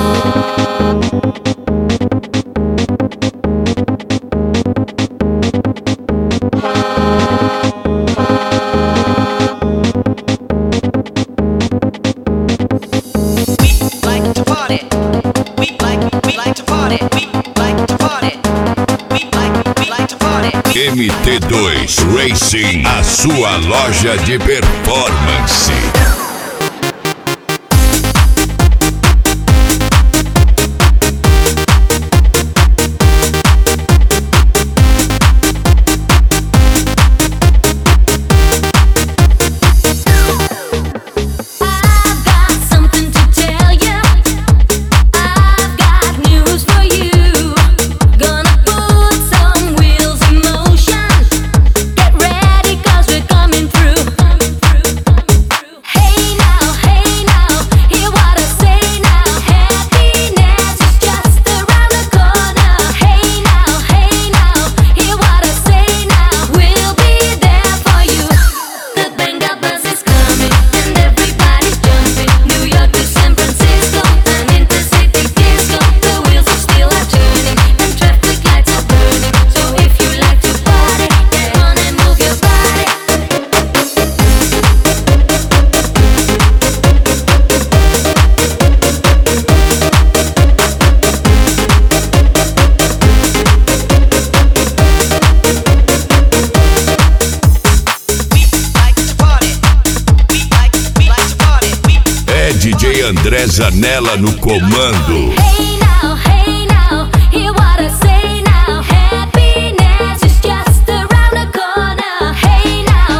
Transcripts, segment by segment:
MT2 Racing, a sua loja de performance. DJ André Zanella no comando. Hey now, hear what I say now. Happiness is just around the corner. Hey now,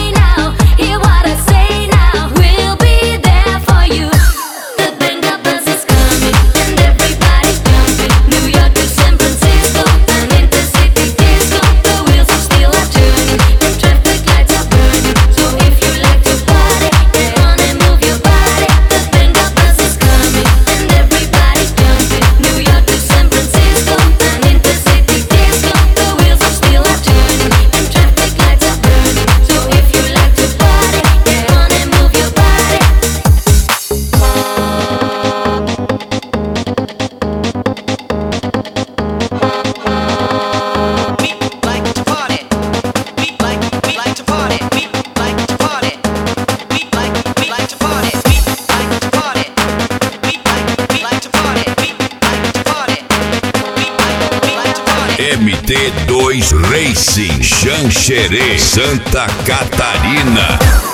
hear what I say now. We'll be there for you. The Benga bus is coming and everybody's jumping. New York to San Francisco, an intercity disco. The wheels are still turning and traffic lights are burning. So if you like to party, get on and move your body. MT2 Racing, Xanxerê, Santa Catarina.